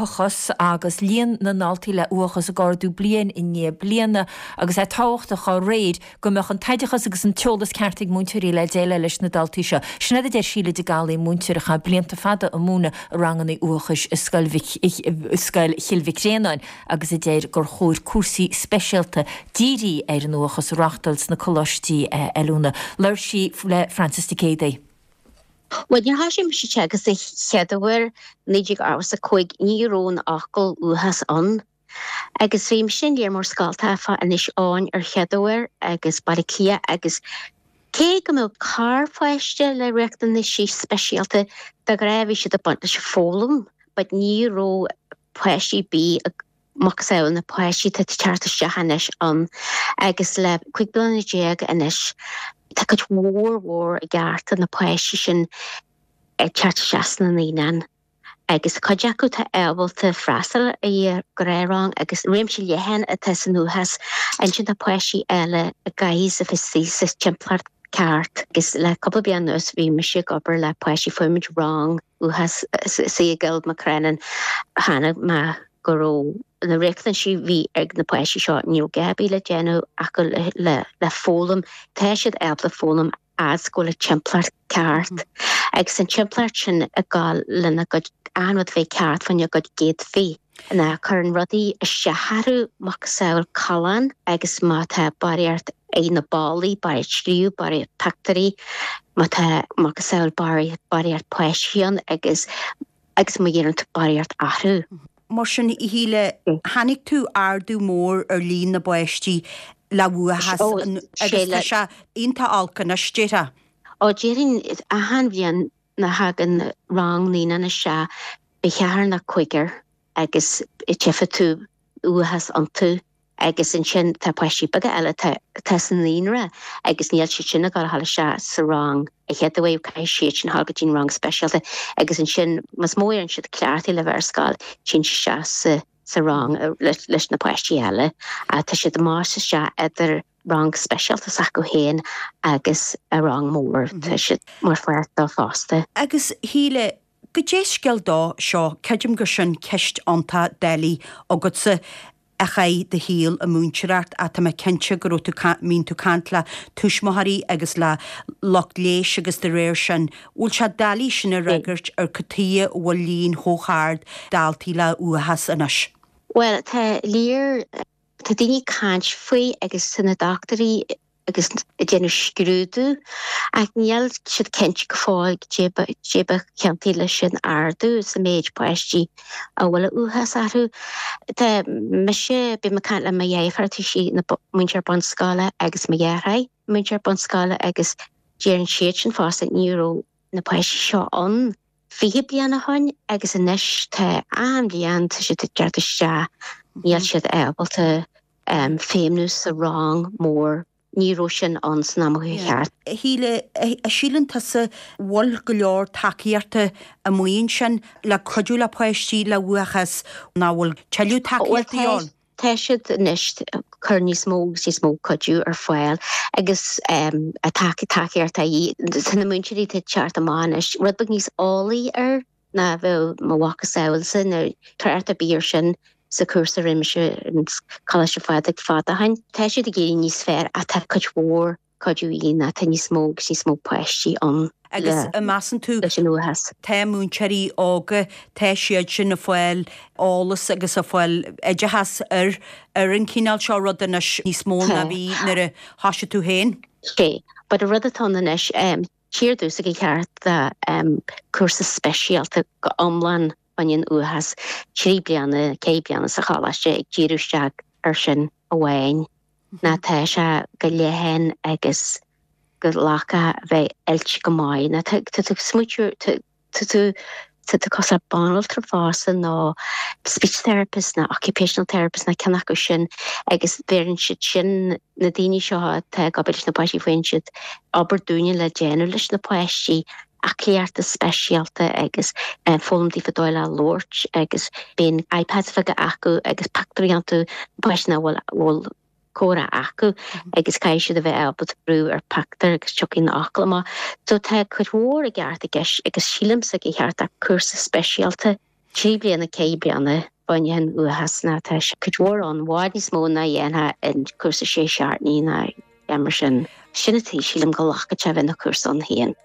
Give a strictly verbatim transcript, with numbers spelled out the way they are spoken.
uachas agus líon na naltaí le uachas a gardú blian in ní bliana agus é tácht a chá réid go meach an taideachas agus an teolalas ceartig múntúirí le déile leis na daltaí seo. Sinna idir síle de gálaí múntúracha blianta fada a múna a rangan í uachas scail chilvicréanain agus i déir gur chóir cuasaí speisialta dírí ar an uachas rachtals na colostí eilúna. Leir sí le Francis de Cédé. Well, you have him to check as the headwear, Nijig Arwas a quick neurone akkel uhas on. Agus vim sin year more skaltafa and ish on or headwear, agus barikia, agus cake a car fashte le rectan the she specialty, the gravish the bunch folum, but neuro pashi be a moxel and the pashi to charter shahanish on, agus le quick blonde jag and ish. Tá war war a gart an na poisi sin e chat shasna nínan agus cojacu tá ebalta frasal a grérang agus réimse lehan a tesanú has an sin na poisi eile a gais a fisi sis templar cart agus le couple bianus vi me sig ober le poisi fumage wrong who has say geld macrenan hana ma goro na rectan si vi ag na poisi shot new gabi le geno akul le le folum tashid ap le folum as go le templar cart ag san templar chin a gal le na god anwad fe cart fan yo god gate fi na current ruddy a shaharu maksaul kalan agus mata bariart a na bali by shriu bari factory mata maksaul bari bariart poisian agus agus mo yerant bariart aru. Mar sin i híle hanig tú ardú mór ar lín na buistí le bhuahas agus se ionta alcan na stéire. Ó déirin a han bhíon na hagan rang lína na se bechear na cuigar agus i tefa tú bhuahas an tú agus in sin tá poisi baga eile tá san línra agus níl si sinna gal hala se sa rang I had the way of kai shit and halgatin wrong specialty agus in sin mas móir an siad clarty le verscal chin sha sa sa wrong leis na poisi eile a tá siad mar sa idir wrong specialty sa go hen agus a wrong mór tá siad mar fuert dá fásta. Agus híle go déisceal dá seo ceidim go sin ceist anta déli agad sa a chai de híl a múnseart a tá me kense go tú mín tú cantla tuismothaí agus le loch léis agus de réir sin úl se dalí sin a regart ar cotíí bhfuil líon thóchard daltaí le uahas inis. Well, tá lír tá daoine cant faoi agus sanna doctorí agus déanú scrúdú ag níl siad cent go fáil déba ceantaí lei sin ardú sa méid poistí a bhfuil uthas athú. Tá me sé bí me cant le ma dhéifhartí sí na muintear bon scala agus ma dhéarthaid muintear bon scala agus déan siad sin fásta neuro na poistí seo an. Fihi bliana hain agus inis tá an blian tá siad dearta se níl siad ébalta féimnú sa rang mór Níró sin an san amhéart. Híle a sílanta sa bhil go leor takeíarta a muon sin le codú le poistí le uachas ná bhfuil teú takeíartaíán. Tá siad nist chur ní smó sí smó codú ar foiil agus a take takeíarta í sanna muintirí te teart amáis rudbag níos álaí ar na bheith mhacha saoil sin ar tarta bíir sin sa cursa rimise an choleiste fádig fáda hain. Tá siad a géirí níos fér a tá cod mhór codú ína tá ní smóg sí smó poistí an. Agus a masan tú nuhas. Tá múnsearí ága tá siad sin na foiil álas agus a foiil idehas ar ar an cíál seo rud inis ní smó na bhí nar a hasise tú héin? Sé, bud a rud atá inis tíirdú a ceart de cursa speisialta go omlan Onion uhas trí bliana cé bliana sa chalaiste ag ddíúisteach ar sin amháin na tá se go léhan agus go lacha bheith eilte go máid na tú smúteú tú tú cos a banal tar fása ná speech therapist na occupational therapist na cenach go sin agus bhéann siad sin na daoine seo tá gabaidir na poistí faoin siad aber dúine le déanú leis na poistí a cléarta speisialta agus fólumtí fadóile lórt agus bíon iPads faga acu agus pactoriantú poisna bhfuil córa acu agus cai siad a bheith elbad brú ar pactar agus tucin aclama. So tá chud mhór a gceart a gceis agus sílam sa i cheart a cursa speisialta Trí bliana cé bliana bain uhasna tá chudhór an bhád is mó na dhéana in cuasa sé seaartní na emerson sinnatí sílam go lacha te bhína cuasa an héan.